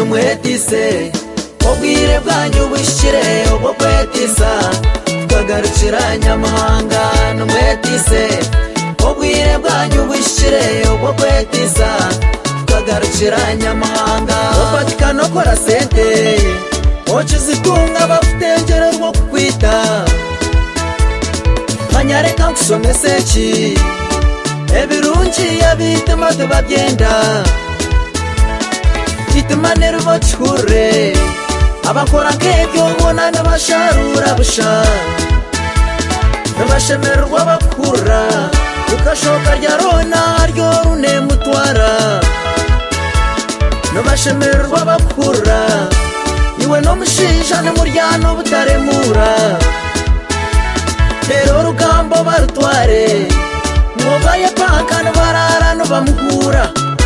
numwetise ubwire bwanyu bushire ubwo kwetisa tukagarukira Nyamahanga numwetise ubwire bwanyu bushire ubwo kwetisa tukagarukira Nyamahanga ufatika no kora sente ochizitunga bafutengere rwo kukwita manyareka nkusomese ki ebirungi yabitema tubabyenda itimanero bachure abakora nk'ibyo ubona n'abasharura busha n'abashemerwa bakura ukashoka rya rona ryo rune mutwara n'abashemerwa bakura iwe no mushinja n'umuryano butaremura rero rugambo barutware ngobaye paka n'barara no bamuhura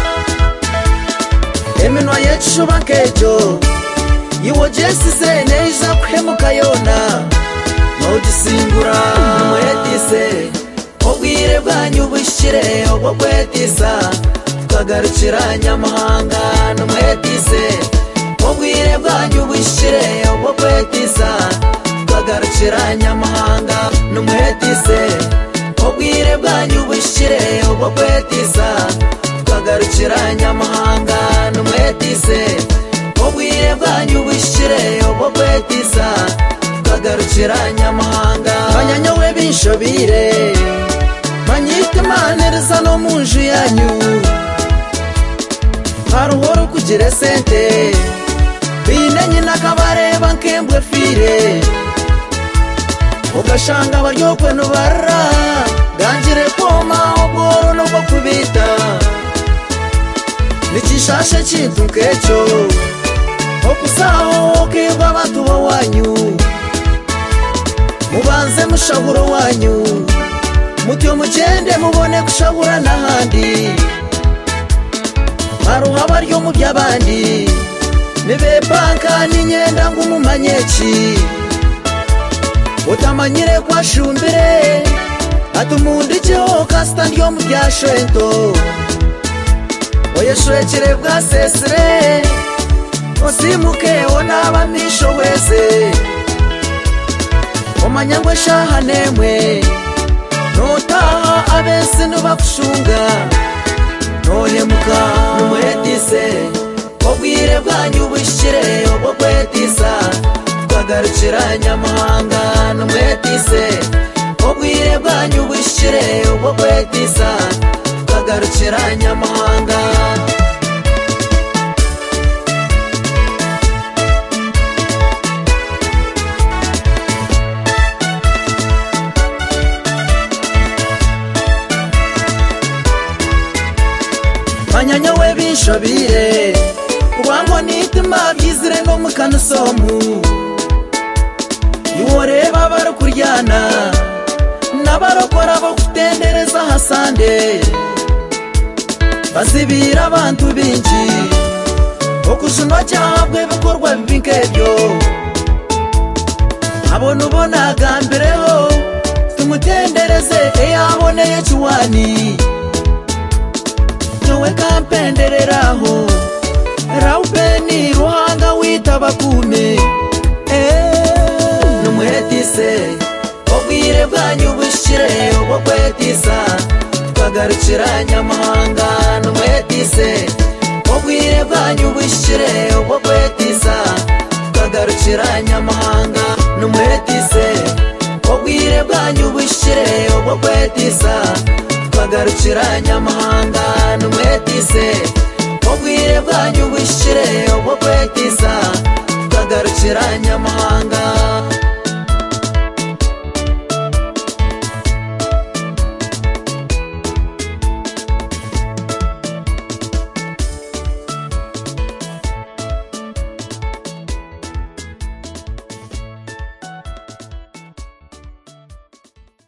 eminwa yecu bakejo iwo Jesi sene iza kwemuka yona nogisimbura numwetise ubwire bwanyu bushire ubwo kwetisa tukagarukira Nyamahanga numwetise ubwire bwanyu bushire ubwo kwetisa tukagarukira Nyamahanga numwetise ubwire bwanyu bushire ubwo kwetisa tukagarukira Nyamahanga numwetise ubwire bwanyu bushire ubwo kwetisa tukagarukira Nyamahanga banyanyowe binshobire manyitemaniriza no munju yanyu haruhoro kugira sente binenye nakabareba nkembwe fire ugashanga baryokwe nubara gangire koma ubworo no kubita nikishashe kintu kecho okusaho kibwa abantu bawanyu mubanze mushahuro wanyu mutyo mugende mubone kushahura n'ahandi maruha baryo mu by'abandi nibe banka n'inyenda ngumumanyeki utamanyire kwa shumbire atumundikeho kasita ndyo mu byashento oyeshwekere bwa sesire osimuke onaba misho wese omanyangwe shahanemwe notaha abesi nubakushunga nohemuka numwetise ubwire bwanyu bushire ubwo kwetisa tukagarukira Nyamahanga numwetise ubwire bwanyu bushire ubwo kwetisa tukagarukira Nyamahanga manyanyowe binshobire kubambo nitima byizire no mukanusomu iworeba barukuryana n'abarokora bo kutendereza hasande bazibira abantu binji okuzunwa cyabwe bikorwa binkebyo abona ubona gambireho tumutendereze eyaboneye cyuwani we kampendereraho raupeni ruhanga witabakume numwetise ubwire bwanyu bushire ubwo kwetisa tukagarukira Nyamahanga numwetise ubwire bwanyu bushire ubwo kwetisa tukagarukira Nyamahanga numwetise ubwire bwanyu bushire ubwo kwetisa tukagarukira Nyamahanga numwetise ubwire bwanyu bushire ubwo kwetisa tukagarukira Nyamahanga